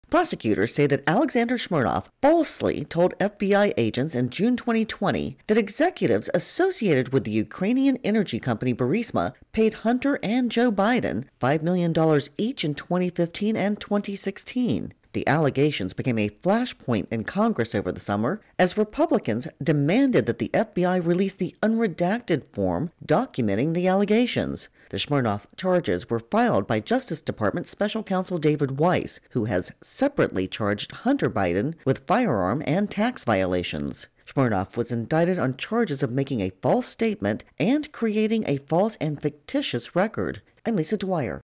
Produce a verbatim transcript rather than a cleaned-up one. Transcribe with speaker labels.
Speaker 1: Prosecutors say that Alexander Smirnov falsely told F B I agents in June twenty twenty that executives associated with the Ukrainian energy company Burisma paid Hunter and Joe Biden five million dollars each in twenty fifteen and twenty sixteen. The allegations became a flashpoint in Congress over the summer as Republicans demanded that the F B I release the unredacted form documenting the allegations. The Smirnov charges were filed by Justice Department Special Counsel David Weiss, who has separately charged Hunter Biden with firearm and tax violations. Smirnov was indicted on charges of making a false statement and creating a false and fictitious record. I'm Lisa Dwyer.